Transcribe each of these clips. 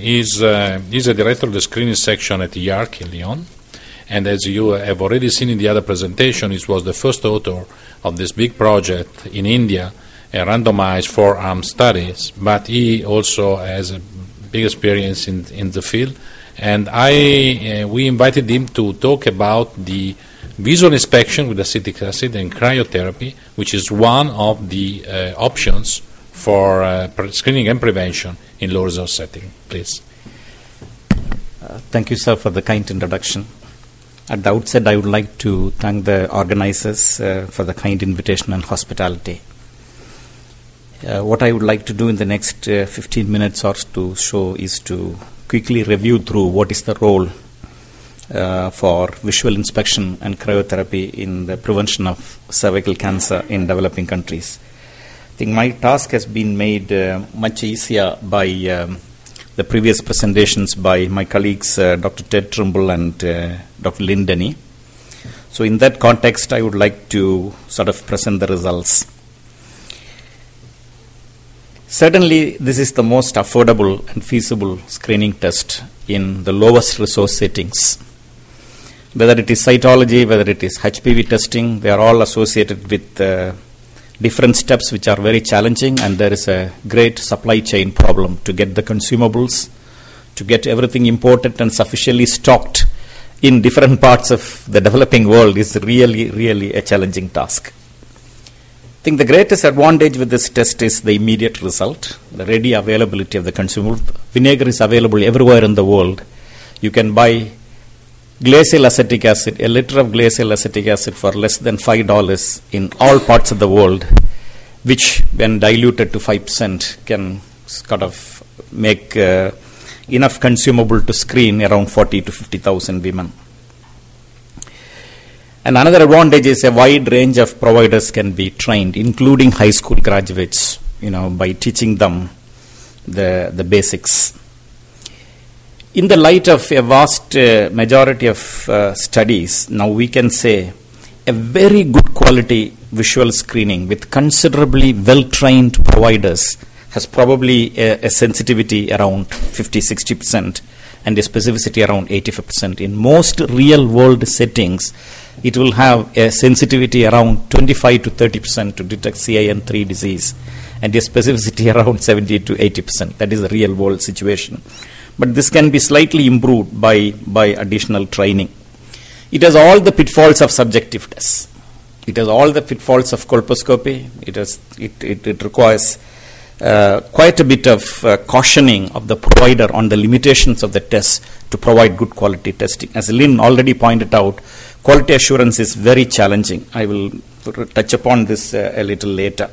is a director of the screening section at IARC in Lyon. And as you have already seen in the other presentation, he was the first author of this big project in India, a randomized four-arm studies, but he also has a big experience in the field. And we invited him to talk about the visual inspection with acetic acid and cryotherapy, which is one of the options for screening and prevention in low result setting. Please. Thank you, sir, for the kind introduction. At the outset, I would like to thank the organizers for the kind invitation and hospitality. What I would like to do in the next 15 minutes or to show is to quickly review through what is the role for visual inspection and cryotherapy in the prevention of cervical cancer in developing countries. I think my task has been made much easier by the previous presentations by my colleagues Dr. Ted Trimble and Dr. Lynn Denny. So in that context, I would like to sort of present the results. Certainly, this is the most affordable and feasible screening test in the lowest resource settings. Whether it is cytology, whether it is HPV testing, they are all associated with different steps which are very challenging, and there is a great supply chain problem to get the consumables, to get everything imported and sufficiently stocked in different parts of the developing world is really a challenging task. I think the greatest advantage with this test is the immediate result, the ready availability of the consumable. Vinegar is available everywhere in the world. You can buy glacial acetic acid, a liter of glacial acetic acid for less than $5 in all parts of the world, which when diluted to 5% can kind of make enough consumable to screen around 40 to 50,000 women. And another advantage is a wide range of providers can be trained, including high school graduates, by teaching them the basics. In the light of a vast majority of studies, now we can say a very good quality visual screening with considerably well-trained providers has probably a sensitivity around 50-60% and a specificity around 85%. In most real-world settings, it will have a sensitivity around 25 to 30% to detect CIN3 disease and a specificity around 70 to 80%. That is the real-world situation. But this can be slightly improved by additional training. It has all the pitfalls of subjective tests. It has all the pitfalls of colposcopy. It requires quite a bit of cautioning of the provider on the limitations of the test to provide good quality testing. As Lynn already pointed out, quality assurance is very challenging. I will touch upon this a little later.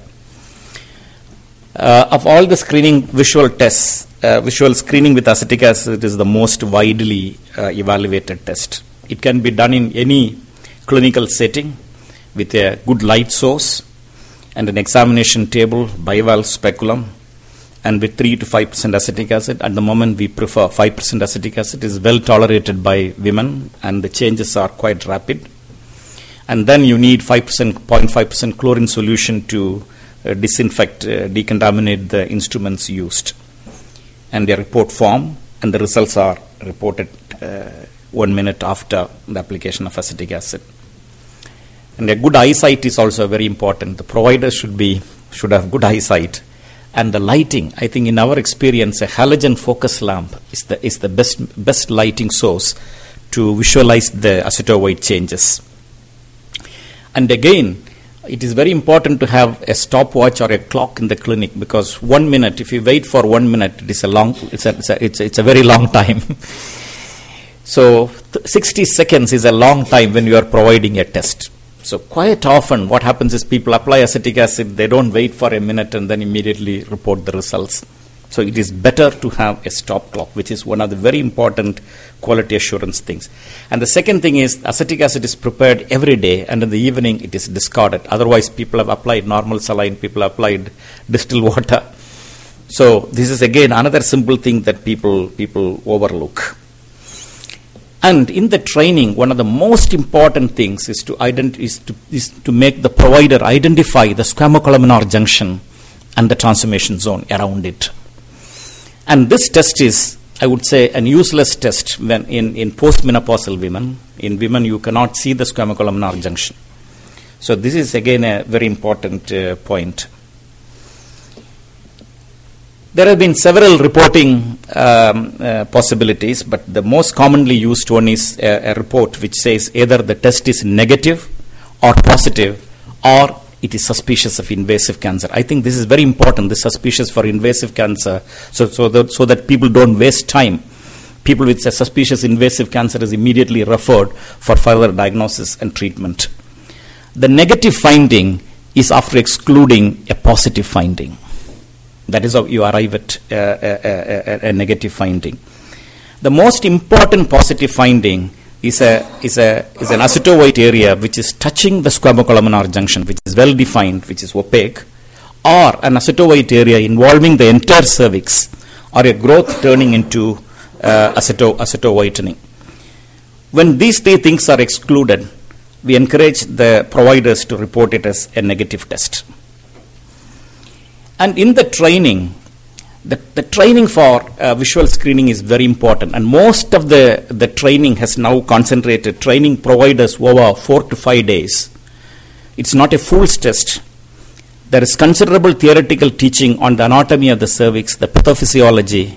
Of all the screening visual tests, visual screening with acetic acid is the most widely evaluated test. It can be done in any clinical setting with a good light source and an examination table, bivalve speculum, and with 3 to 5% acetic acid. At the moment, we prefer 5% acetic acid. It is well tolerated by women, and the changes are quite rapid. And then you need 0.5% chlorine solution to disinfect, decontaminate the instruments used. And they report form, and the results are reported 1 minute after the application of acetic acid. And a good eyesight is also very important. The provider should have good eyesight. And the lighting, I think in our experience, a halogen focus lamp is the best lighting source to visualize the aceto-white changes. And again, it is very important to have a stopwatch or a clock in the clinic, because 1 minute, if you wait for 1 minute, it's a very long time. So 60 seconds is a long time when you are providing a test. So quite often what happens is people apply acetic acid, they don't wait for a minute and then immediately report the results. So it is better to have a stop clock, which is one of the very important quality assurance things. And the second thing is acetic acid is prepared every day, and in the evening it is discarded. Otherwise people have applied normal saline, people have applied distilled water. So this is again another simple thing that people overlook. And in the training, one of the most important things is to make the provider identify the squamocolumnar junction and the transformation zone around it. And this test is I would say, an useless test when in postmenopausal women. In women, you cannot see the squamocolumnar junction. So this is again a very important point. There have been several reporting possibilities, but the most commonly used one is a report which says either the test is negative or positive, or it is suspicious of invasive cancer. I think this is very important, this suspicious for invasive cancer, so that people don't waste time. People with a suspicious invasive cancer is immediately referred for further diagnosis and treatment. The negative finding is after excluding a positive finding. That is how you arrive at a negative finding. The most important positive finding is an aceto-white area which is touching the squamocolumnar junction, which is well defined, which is opaque, or an aceto-white area involving the entire cervix, or a growth turning into aceto-whitening. When these three things are excluded, we encourage the providers to report it as a negative test. And in the training, the training for visual screening is very important, and most of the training has now concentrated, training providers over 4 to 5 days. It's not a fool's test. There is considerable theoretical teaching on the anatomy of the cervix, the pathophysiology.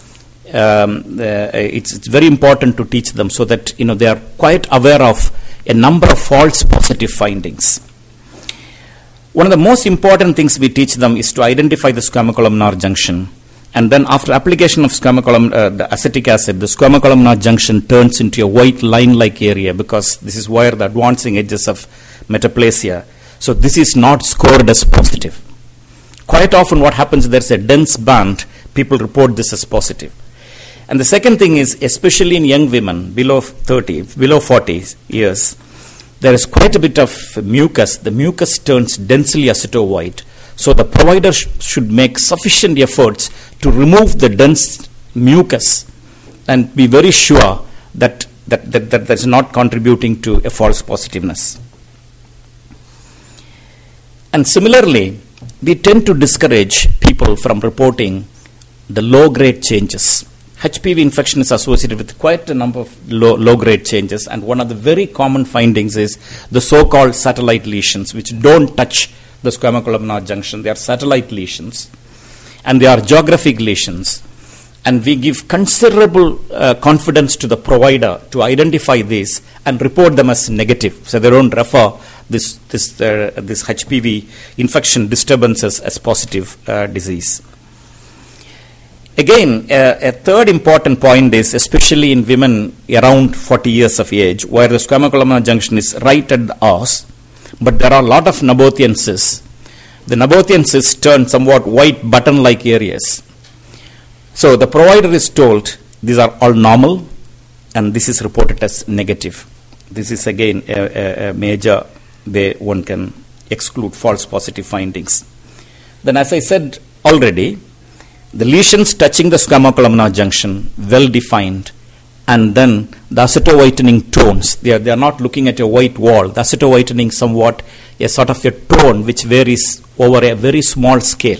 It's very important to teach them so that they are quite aware of a number of false positive findings. One of the most important things we teach them is to identify the squamocolumnar junction. And then after application of the acetic acid, the squamocolumnar junction turns into a white line-like area, because this is where the advancing edges of metaplasia. So this is not scored as positive. Quite often what happens, there's a dense band, people report this as positive. And the second thing is, especially in young women below 40 years, there is quite a bit of mucus. The mucus turns densely aceto-white. So the provider should make sufficient efforts to remove the dense mucus and be very sure that is not contributing to a false positiveness. And similarly, we tend to discourage people from reporting the low-grade changes. HPV infection is associated with quite a number of low-grade changes, and one of the very common findings is the so-called satellite lesions, which don't touch the squamocolumnar junction. They are satellite lesions, and they are geographic lesions. And we give considerable confidence to the provider to identify these and report them as negative, so they don't refer this HPV infection disturbances as positive disease. Again, a third important point is, especially in women around 40 years of age, where the squamocolumnar junction is right at the os, but there are a lot of Nabothian cysts. The Nabothian cysts turn somewhat white button-like areas. So the provider is told these are all normal, and this is reported as negative. This is again a major way one can exclude false positive findings. Then, as I said already, the lesions touching the squamocolumnar junction, well defined, and then the aceto-whitening tones. They are not looking at a white wall. The aceto-whitening somewhat a sort of a tone which varies over a very small scale.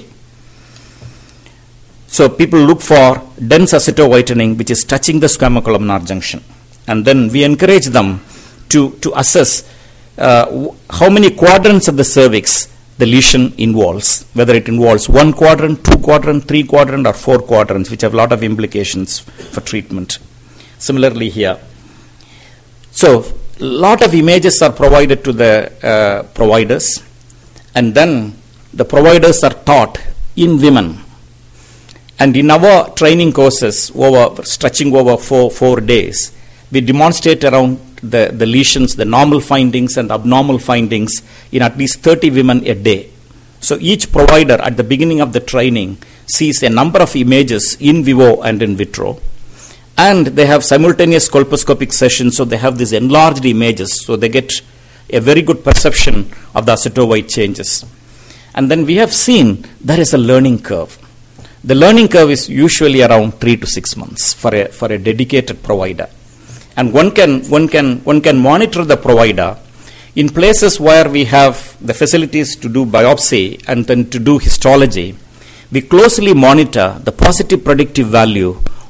So people look for dense aceto-whitening which is touching the squamocolumnar junction, and then we encourage them to assess how many quadrants of the cervix the lesion involves, whether it involves 1 quadrant, 2 quadrant, 3 quadrant, or 4 quadrants, which have a lot of implications for treatment. Similarly here. So a lot of images are provided to the providers, and then the providers are taught in women. And in our training courses, stretching over 4 days, we demonstrate around the lesions, the normal findings and abnormal findings in at least 30 women a day. So each provider at the beginning of the training sees a number of images in vivo and in vitro, and they have simultaneous colposcopic sessions, so they have these enlarged images, so they get a very good perception of the aceto-white changes. And then we have seen there is a learning curve. The learning curve is usually around 3 to 6 months for a dedicated provider. And one can monitor the provider in places where we have the facilities to do biopsy and then to do histology. We closely monitor the positive predictive value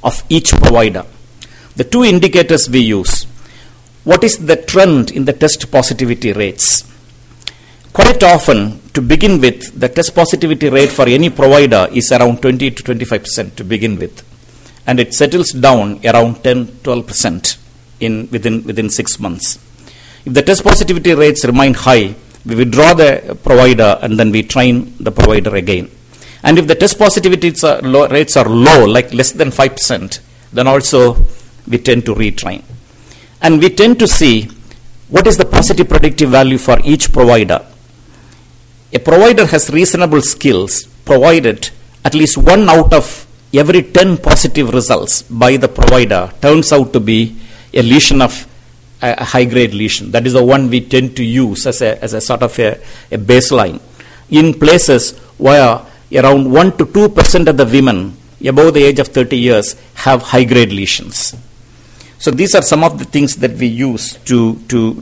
of each provider. The two indicators we use. What is the trend in the test positivity rates? Quite often, to begin with, the test positivity rate for any provider is around 20 to 25% to begin with. And it settles down around 10-12% within 6 months. If the test positivity rates remain high, we withdraw the provider and then we train the provider again. And if the test positivity rates are low, like less than 5%, then also we tend to retrain. And we tend to see what is the positive predictive value for each provider. A provider has reasonable skills provided at least 1 out of every 10 positive results by the provider turns out to be a lesion of a high-grade lesion. That is the one we tend to use as a sort of a baseline. In places where around 1 to 2% of the women above the age of 30 years have high-grade lesions. So these are some of the things that we use to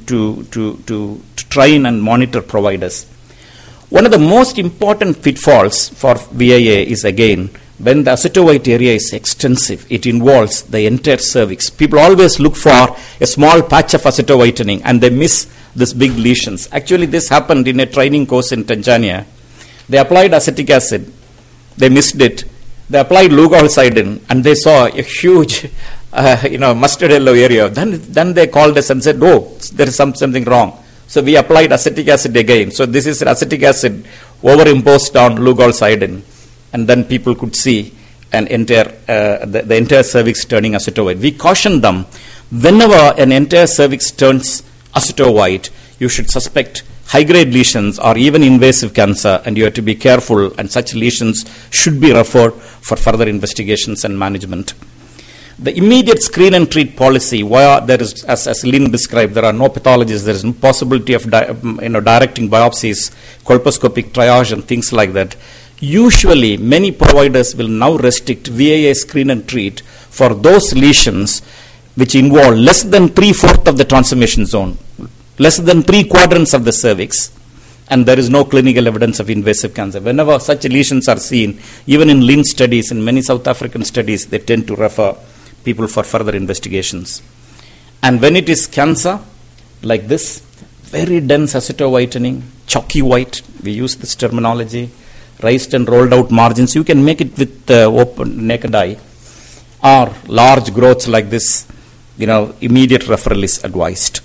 train and monitor providers. One of the most important pitfalls for VIA is, again, when the acetovite area is extensive, it involves the entire cervix. People always look for a small patch of acetovitening and they miss these big lesions. Actually, this happened in a training course in Tanzania. They applied acetic acid, they missed it. They applied lugolcidin and they saw a huge mustard yellow area. Then they called us and said, oh, there is something wrong. So we applied acetic acid again. So this is acetic acid overimposed on lugolcidin. And then people could see the entire cervix turning acetovite. We caution them, whenever an entire cervix turns acetovite, you should suspect high-grade lesions or even invasive cancer, and you have to be careful, and such lesions should be referred for further investigations and management. The immediate screen and treat policy, where there is, as Lynn described, there are no pathologies, there is no possibility of directing biopsies, colposcopic triage and things like that. Usually, many providers will now restrict VIA screen and treat for those lesions which involve less than 3/4 of the transformation zone, less than 3 quadrants of the cervix, and there is no clinical evidence of invasive cancer. Whenever such lesions are seen, even in Lynn studies, in many South African studies, they tend to refer people for further investigations. And when it is cancer, like this, very dense acetovitening, chalky white, we use this terminology, raised and rolled out margins, you can make it with open naked eye, or large growths like this, immediate referral is advised.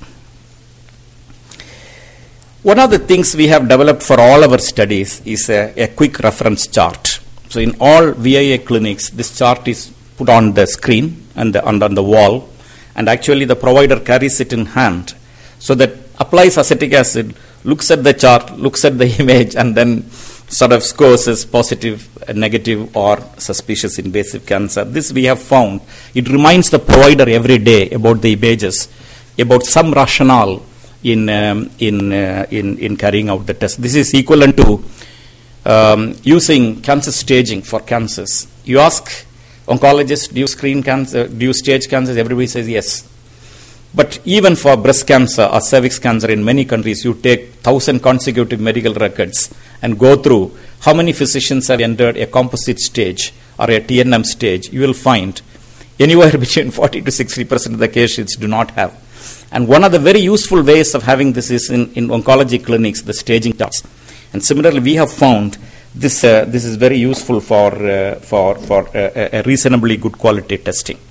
One of the things we have developed for all our studies is a quick reference chart. So in all VIA clinics, this chart is put on the screen and on the wall, and actually the provider carries it in hand, so that applies acetic acid, looks at the chart, looks at the image, and then sort of scores as positive, negative, or suspicious invasive cancer. This we have found. It reminds the provider every day about the images, about some rationale in carrying out the test. This is equivalent to using cancer staging for cancers. You ask oncologists, do you screen cancer, do you stage cancers? Everybody says yes. But even for breast cancer or cervix cancer in many countries, you take 1,000 consecutive medical records and go through how many physicians have entered a composite stage or a TNM stage. You will find anywhere between 40 to 60% of the cases do not have. And one of the very useful ways of having this is in oncology clinics, the staging charts. And similarly, we have found this is very useful for a reasonably good quality testing.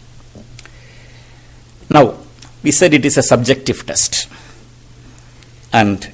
Now, we said it is a subjective test, and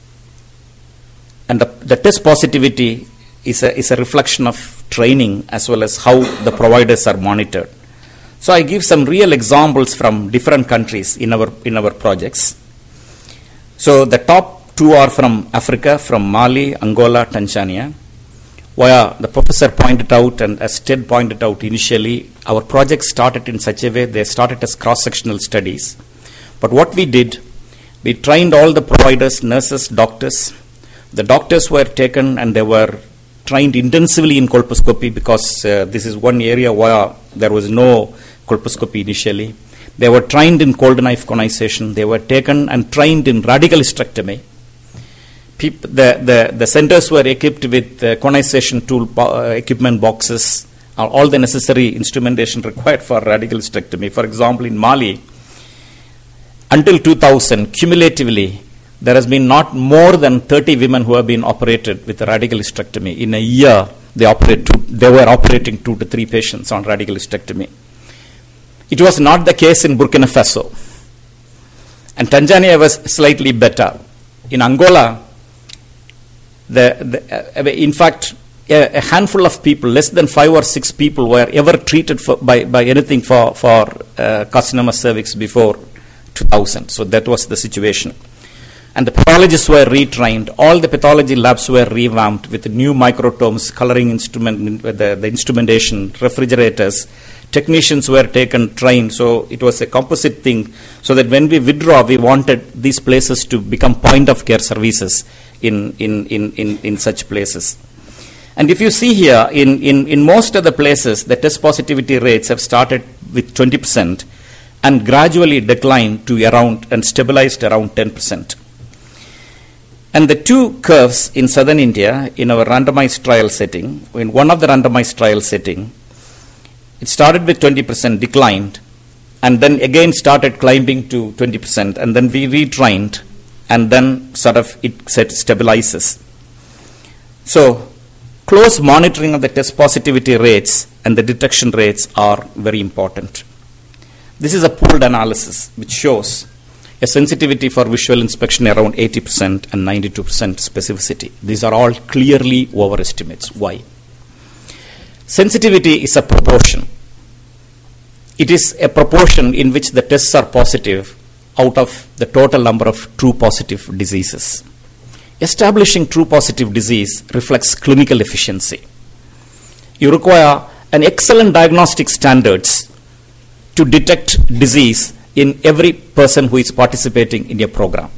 the test positivity is a reflection of training as well as how the providers are monitored. So I give some real examples from different countries in our projects. So the top 2 are from Africa, from Mali, Angola, Tanzania, where the professor pointed out, and as Ted pointed out initially, our project started in such a way, they started as cross-sectional studies. But what we did, we trained all the providers, nurses, doctors. The doctors were taken and they were trained intensively in colposcopy, because this is one area where there was no colposcopy initially. They were trained in cold knife conization. They were taken and trained in radical hysterectomy. The centers were equipped with conization tool equipment boxes all the necessary instrumentation required for radical hysterectomy. For example, in Mali, until 2000, cumulatively, there has been not more than 30 women who have been operated with a radical hysterectomy. In a year, they were operating 2 to 3 patients on radical hysterectomy. It was not the case in Burkina Faso. And Tanzania was slightly better. In Angola, in fact, a handful of people, less than 5 or 6 people, were ever treated by anything for carcinoma cervix before 2000. So that was the situation. And the pathologists were retrained. All the pathology labs were revamped with new microtomes, coloring instrument, the instrumentation, refrigerators. Technicians were trained. So it was a composite thing. So that when we withdraw, we wanted these places to become point of care services in such places. And if you see here, in most of the places, the test positivity rates have started with 20% and gradually declined to around and stabilized around 10%. And the two curves in southern India, in our randomized trial setting, in one of the randomized trial setting, it started with 20%, declined, and then again started climbing to 20%, and then we retrained, and then sort of it stabilizes. So close monitoring of the test positivity rates and the detection rates are very important. This is a pooled analysis which shows a sensitivity for visual inspection around 80% and 92% specificity. These are all clearly overestimates. Why? Sensitivity is a proportion. It is a proportion in which the tests are positive out of the total number of true positive diseases. Establishing true positive disease reflects clinical efficiency. You require an excellent diagnostic standards to detect disease in every person who is participating in your program.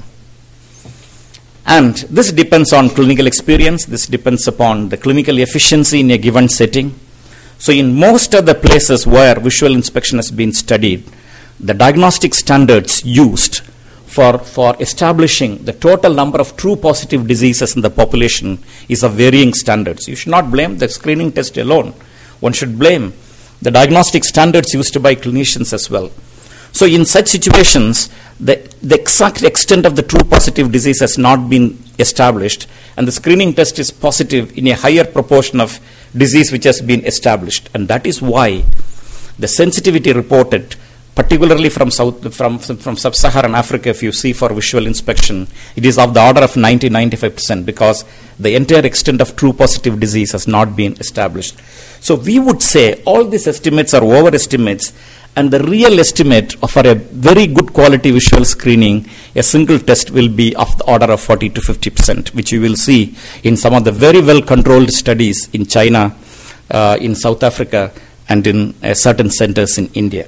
And this depends on clinical experience. This depends upon the clinical efficiency in a given setting. So in most of the places where visual inspection has been studied, the diagnostic standards used for establishing the total number of true positive diseases in the population is of varying standards. You should not blame the screening test alone. One should blame the diagnostic standards used by clinicians as well. So in such situations, the exact extent of the true positive disease has not been established, and the screening test is positive in a higher proportion of disease which has been established. And that is why the sensitivity reported, particularly from sub-Saharan Africa, if you see for visual inspection, it is of the order of 90-95%, because the entire extent of true positive disease has not been established. So we would say all these estimates are overestimates, and the real estimate for a very good quality visual screening, a single test will be of the order of 40-50%, which you will see in some of the very well controlled studies in China, in South Africa, and in certain centers in India.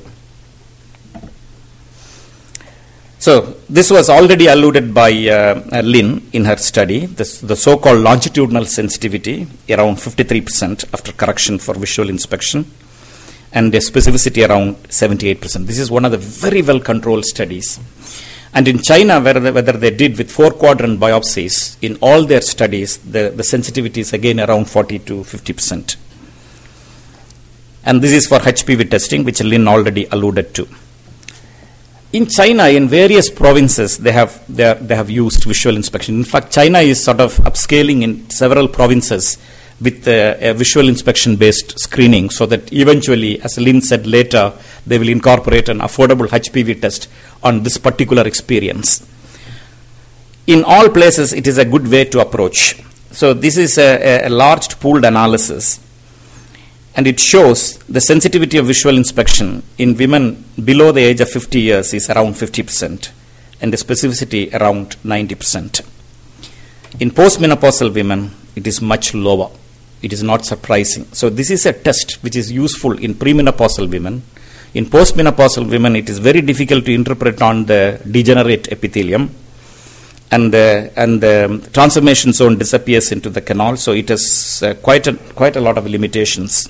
So this was already alluded by Lynn in her study, the so-called longitudinal sensitivity, around 53% after correction for visual inspection, and a specificity around 78%. This is one of the very well-controlled studies. And in China, whether they did with 4-quadrant biopsies, in all their studies, the sensitivity is again around 40-50%. And this is for HPV testing, which Lynn already alluded to. In China, in various provinces, they have used visual inspection. In fact, China is sort of upscaling in several provinces with a visual inspection-based screening, so that eventually, as Lynn said later, they will incorporate an affordable HPV test on this particular experience. In all places, it is a good way to approach. So this is a large pooled analysis, and it shows the sensitivity of visual inspection in women below the age of 50 years is around 50%, and the specificity around 90%. In postmenopausal women, it is much lower. It is not surprising. So this is a test which is useful in premenopausal women. In postmenopausal women, it is very difficult to interpret on the degenerate epithelium, and the transformation zone disappears into the canal. So it has quite a lot of limitations.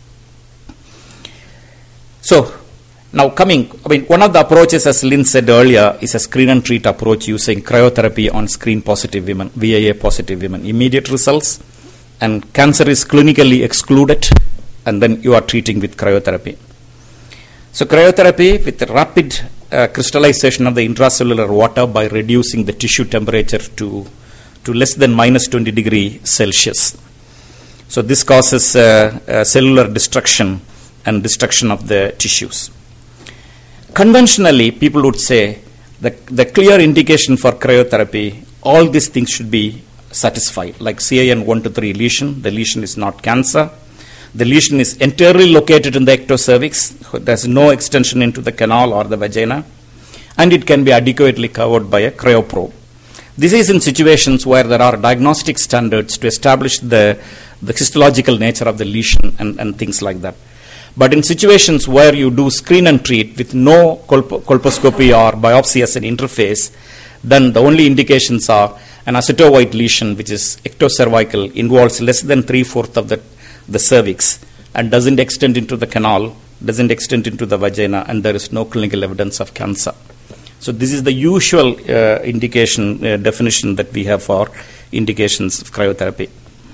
So now one of the approaches, as Lynn said earlier, is a screen and treat approach using cryotherapy on screen positive women, VIA positive women. Immediate results, and cancer is clinically excluded and then you are treating with cryotherapy. So cryotherapy with rapid crystallization of the intracellular water by reducing the tissue temperature to less than minus 20 degrees Celsius. So this causes cellular destruction and destruction of the tissues. Conventionally, people would say the clear indication for cryotherapy, all these things should be satisfied, like CIN 1 to 3 lesion. The lesion is not cancer. The lesion is entirely located in the ectocervix. There's no extension into the canal or the vagina, and it can be adequately covered by a cryoprobe. This is in situations where there are diagnostic standards to establish the histological nature of the lesion and things like that. But in situations where you do screen and treat with no colposcopy or biopsy as an interface, then the only indications are an acetovoid lesion, which is ectocervical, involves less than 3/4 of the cervix and doesn't extend into the canal, doesn't extend into the vagina, and there is no clinical evidence of cancer. So this is the usual indication definition that we have for indications of cryotherapy.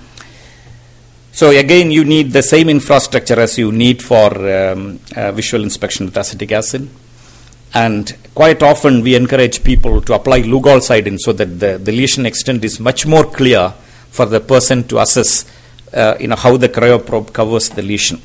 So again, you need the same infrastructure as you need for visual inspection with acetic acid. And quite often we encourage people to apply Lugol-Cidin so that the lesion extent is much more clear for the person to assess how the cryoprobe covers the lesion.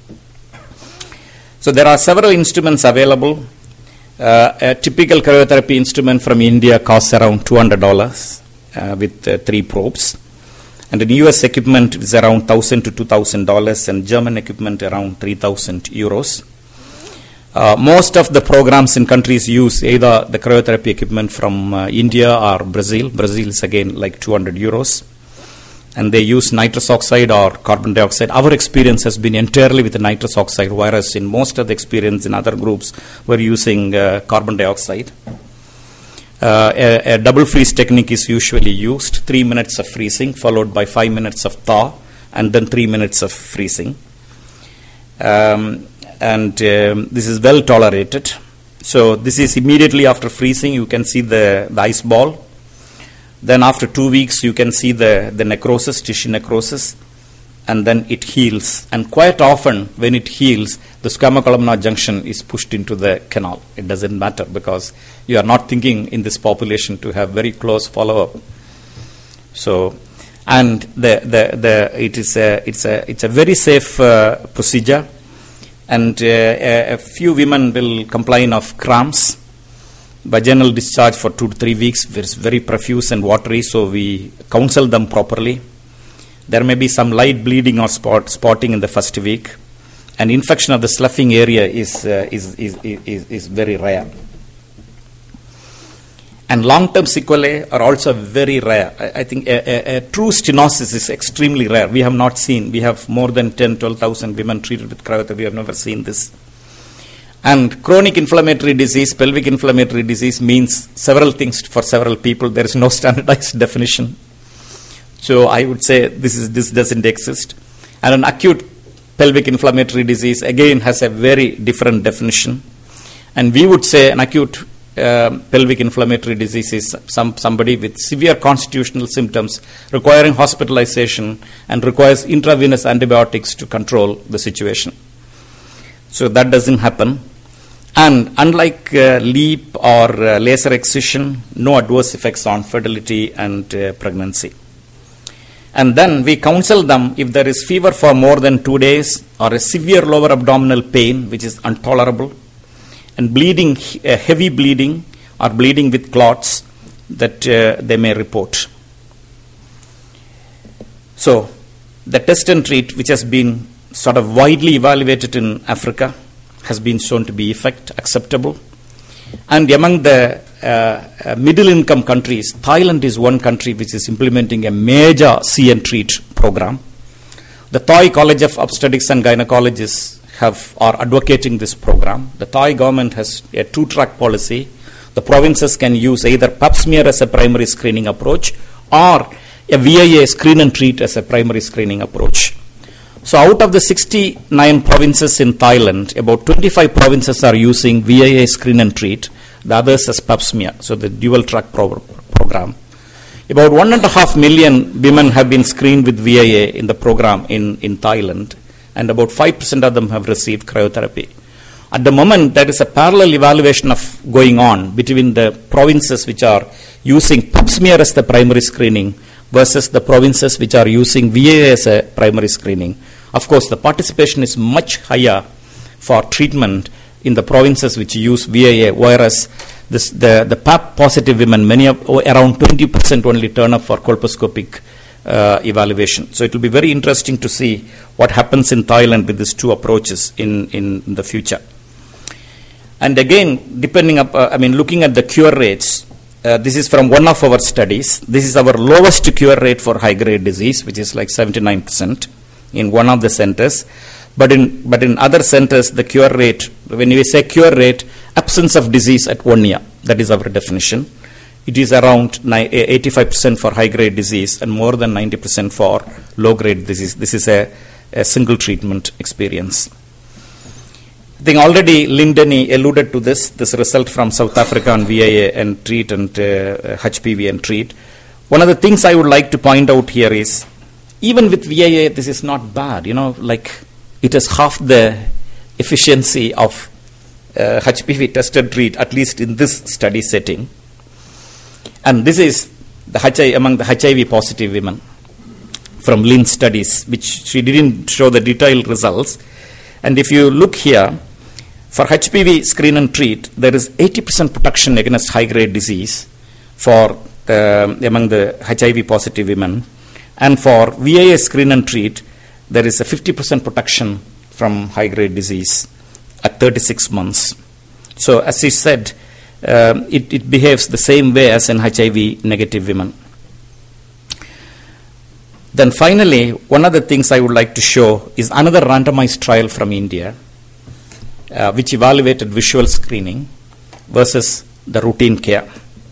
So there are several instruments available. A typical cryotherapy instrument from India costs around $200 with 3 probes. And the US equipment is around $1,000 to $2,000, and German equipment around 3,000 euros. Most of the programs in countries use either the cryotherapy equipment from India or Brazil. Brazil is again like 200 euros. And they use nitrous oxide or carbon dioxide. Our experience has been entirely with the nitrous oxide, whereas in most of the experience in other groups, we're using carbon dioxide. A double freeze technique is usually used, 3 minutes of freezing followed by 5 minutes of thaw and then 3 minutes of freezing. This is well tolerated. So this is immediately after freezing. You can see the ice ball. Then after 2 weeks, you can see the necrosis, tissue necrosis, and then it heals. And quite often, when it heals, the squamocolumnar junction is pushed into the canal. It doesn't matter because you are not thinking in this population to have very close follow-up. So, and it's a very safe procedure. And a few women will complain of cramps. Vaginal discharge for 2 to 3 weeks is very profuse and watery, so we counsel them properly. There may be some light bleeding or spotting in the first week. An infection of the sloughing area is very rare. And long-term sequelae are also very rare. I think a true stenosis is extremely rare. We have not seen. We have more than 10,000-12,000 women treated with cryotherapy. We have never seen this. And chronic inflammatory disease, pelvic inflammatory disease means several things for several people. There is no standardized definition. So I would say this doesn't exist. And an acute pelvic inflammatory disease again has a very different definition. And we would say an acute pelvic inflammatory disease is somebody with severe constitutional symptoms requiring hospitalization and requires intravenous antibiotics to control the situation. So that doesn't happen. And unlike LEEP or laser excision, no adverse effects on fertility and pregnancy. And then we counsel them if there is fever for more than 2 days or a severe lower abdominal pain, which is intolerable, and bleeding, heavy bleeding or bleeding with clots, that they may report. So the test and treat, which has been sort of widely evaluated in Africa, has been shown to be acceptable. And among the middle income countries, Thailand is one country which is implementing a major see and treat program. The Thai College of Obstetrics and Gynecologists are advocating this program. The Thai government has a 2-track policy. The provinces can use either pap smear as a primary screening approach or a VIA screen and treat as a primary screening approach. So out of the 69 provinces in Thailand, about 25 provinces are using VIA screen and treat, the others as pap smear, so the dual track program. About 1.5 million women have been screened with VIA in the program in Thailand, and about 5% of them have received cryotherapy. At the moment, there is a parallel evaluation of going on between the provinces which are using pap smear as the primary screening versus the provinces which are using VAA as a primary screening. Of course, the participation is much higher for treatment in the provinces which use VAA, whereas the PAP positive women, around 20% only turn up for colposcopic evaluation. So it will be very interesting to see what happens in Thailand with these two approaches in the future. And again, looking at the cure rates, this is from one of our studies. This is our lowest cure rate for high-grade disease, which is like 79% in one of the centers. But in other centers, the cure rate, when we say cure rate, absence of disease at 1 year, that is our definition. It is around 85% for high-grade disease and more than 90% for low-grade disease. This is a single treatment experience. I think already Lindeni alluded to this result from South Africa on VAA and treat and HPV and treat. One of the things I would like to point out here is, even with VAA, this is not bad. It is half the efficiency of HPV tested treat, at least in this study setting. And this is among the HIV positive women from Lynn studies, which she didn't show the detailed results. And if you look here, for HPV screen and treat, there is 80% protection against high-grade disease for among the HIV positive women. And for VAA screen and treat, there is a 50% protection from high-grade disease at 36 months. So as he said, it behaves the same way as in HIV negative women. Then finally, one of the things I would like to show is another randomized trial from India, which evaluated visual screening versus the routine care.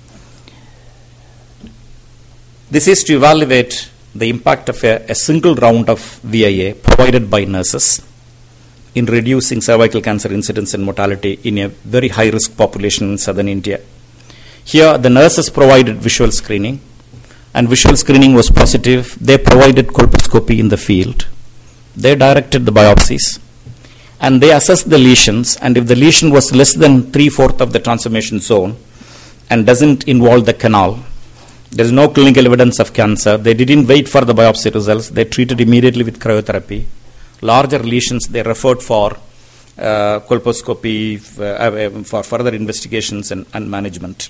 This is to evaluate the impact of a single round of VAA provided by nurses in reducing cervical cancer incidence and mortality in a very high-risk population in southern India. Here, the nurses provided visual screening, and visual screening was positive. They provided colposcopy in the field. They directed the biopsies, and they assessed the lesions, and if the lesion was less than 3/4 of the transformation zone and doesn't involve the canal, there is no clinical evidence of cancer. They didn't wait for the biopsy results. They treated immediately with cryotherapy. Larger lesions, they referred for colposcopy for further investigations and management.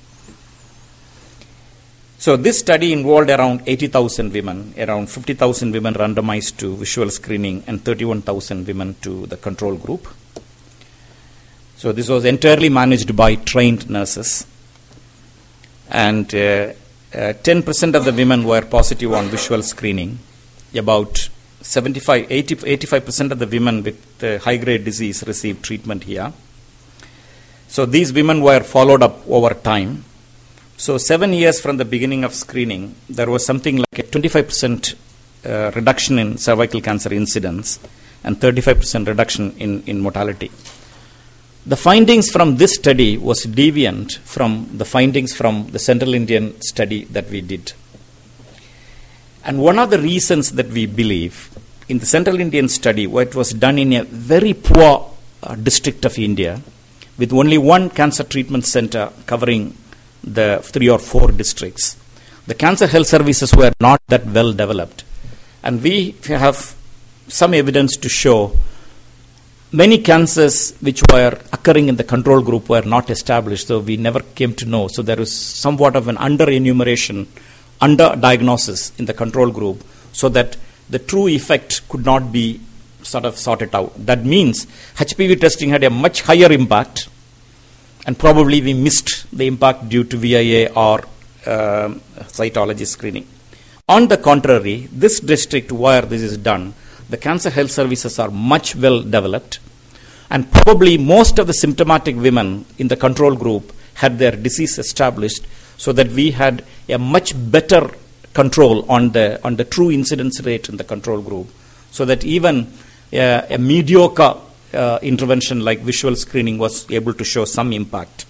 So this study involved around 80,000 women, around 50,000 women randomized to visual screening and 31,000 women to the control group. So this was entirely managed by trained nurses. And 10% of the women were positive on visual screening. About 85% of the women with high-grade disease received treatment here. So these women were followed up over time. So 7 years from the beginning of screening, there was something like a 25% reduction in cervical cancer incidence and 35% reduction in mortality. The findings from this study was deviant from the findings from the Central Indian study that we did. And one of the reasons that we believe in the Central Indian study, where it was done in a very poor district of India, with only one cancer treatment center covering the 3 or 4 districts, the cancer health services were not that well developed. And we have some evidence to show many cancers which were occurring in the control group were not established, so we never came to know. So there is somewhat of an under-enumeration, under-diagnosis in the control group, so that the true effect could not be sort of sorted out. That means HPV testing had a much higher impact, and probably we missed the impact due to VIA or cytology screening. On the contrary, this district where this is done, the cancer health services are much well developed, and probably most of the symptomatic women in the control group had their disease established, so that we had a much better control on the true incidence rate in the control group, so that even a mediocre intervention like visual screening was able to show some impact.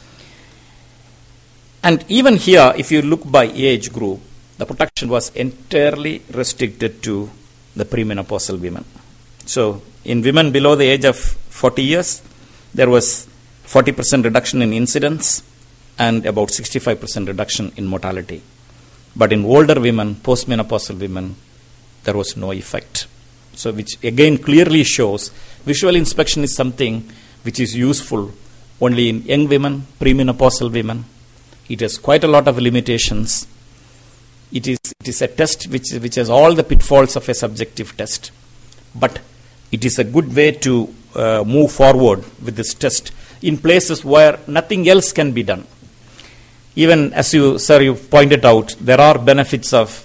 And even here, if you look by age group, the protection was entirely restricted to the premenopausal women. So in women below the age of 40 years, there was 40% reduction in incidence and about 65% reduction in mortality. But in older women, postmenopausal women, there was no effect. So which again clearly shows visual inspection is something which is useful only in young women, premenopausal women. It has quite a lot of limitations. It is a test which has all the pitfalls of a subjective test. But it is a good way to move forward with this test in places where nothing else can be done. Even as you pointed out, there are benefits of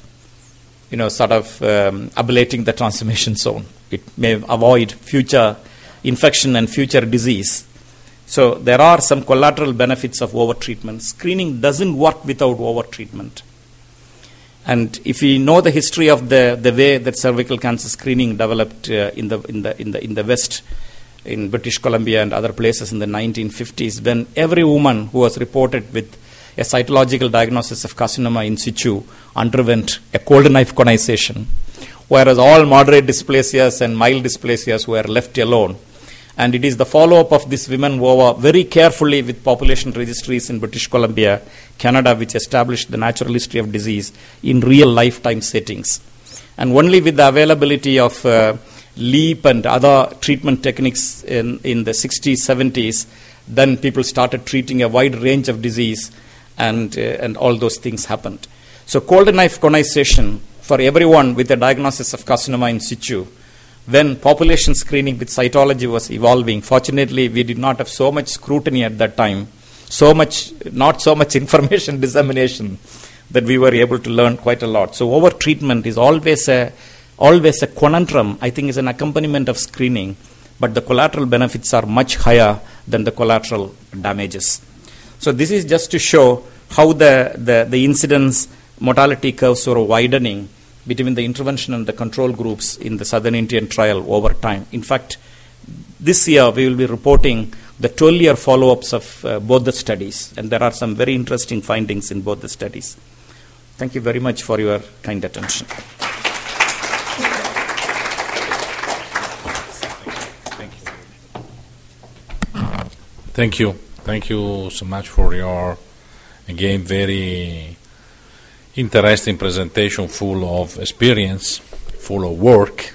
ablating the transformation zone. It may avoid future infection and future disease. So there are some collateral benefits of over-treatment. Screening doesn't work without over-treatment. And if we know the history of the way that cervical cancer screening developed in the West, in British Columbia and other places in the 1950s, when every woman who was reported with a cytological diagnosis of carcinoma in situ underwent a cold knife conization, whereas all moderate dysplasias and mild dysplasias were left alone. And it is the follow-up of these women who were very carefully with population registries in British Columbia, Canada, which established the natural history of disease in real lifetime settings. And only with the availability of LEAP and other treatment techniques in the 60s, 70s, then people started treating a wide range of disease, and all those things happened. So cold knife conization for everyone with a diagnosis of carcinoma in situ, when population screening with cytology was evolving, fortunately we did not have so much scrutiny at that time, not so much information dissemination, that we were able to learn quite a lot. So over-treatment is always a conundrum. I think is an accompaniment of screening, but the collateral benefits are much higher than the collateral damages. So this is just to show how the incidence mortality curves were widening between the intervention and the control groups in the Southern Indian trial over time. In fact, this year we will be reporting the 12-year follow-ups of both the studies, and there are some very interesting findings in both the studies. Thank you very much for your kind attention. Thank you. Thank you so much for your, again, very interesting presentation, full of experience, full of work,